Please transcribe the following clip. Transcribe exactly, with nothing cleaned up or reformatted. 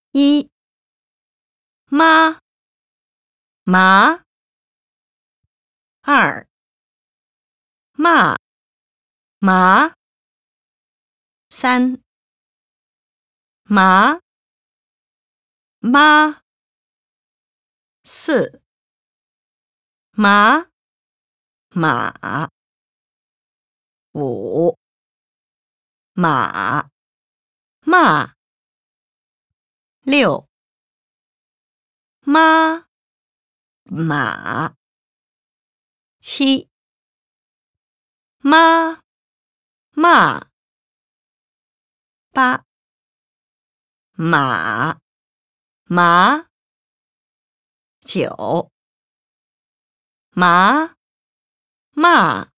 一妈麻，二骂麻，三麻妈，四麻马，五马骂，六妈马，七妈骂，八马麻，九麻骂。